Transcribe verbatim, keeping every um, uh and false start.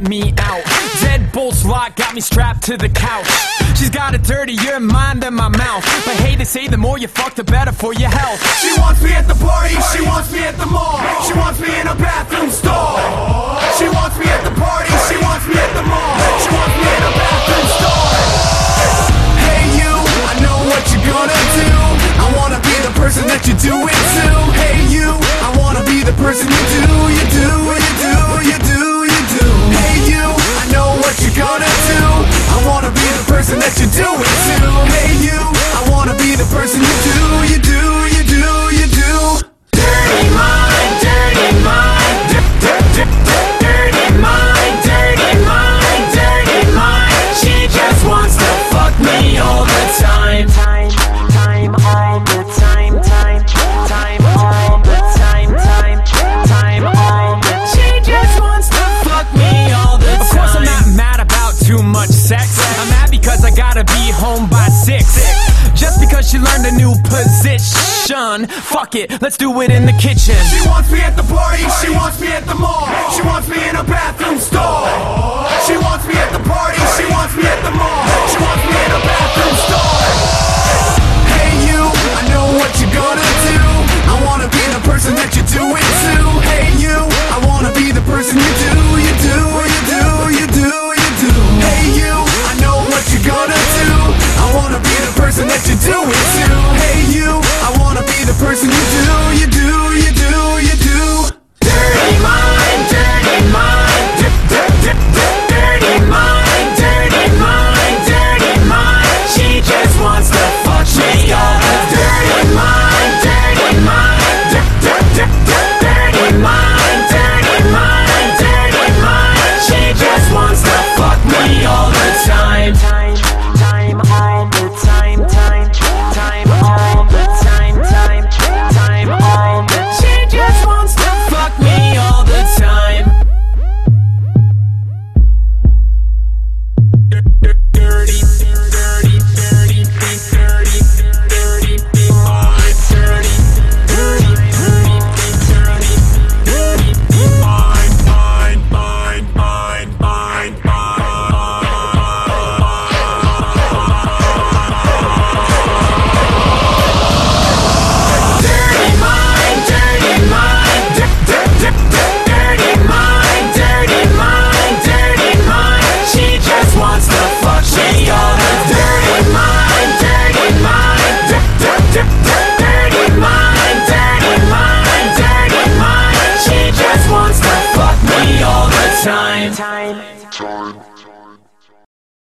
me out. Deadbolts locked, got me strapped to the couch. She's got a dirtier mind than my mouth, but hey, they say the more you fuck, the better for your health. She wants me at the party, she wants me at the mall. She wants me in a bathroom stall. She wants me at the party, she wants me at the mall. She wants me in a bathroom stall. Hey you, I know what you're gonna do. I wanna be the person that you do it to. Hey you, I wanna be the person you do, you do, you do, you do, you do. Hey you, I know what you're gonna do. I wanna be the person that you do it to. Hey you, I wanna be the person you do, you do, you do, you do. Dirty mind, dirty mind, dirty mind, dirty mind, dirty mind. She just wants to fuck me all the time. Time, time, all the time, time, time, all the time, time, time, all the time. She just wants to fuck me all the time. Of course I'm not mad about too much sex. I'm mad because I gotta be home by six. Just because she learned a new position. Fuck it, let's do it in the kitchen. She wants me at the party, she wants me at the mall. She wants me in a bathroom stall. She wants me at the party, she wants me at the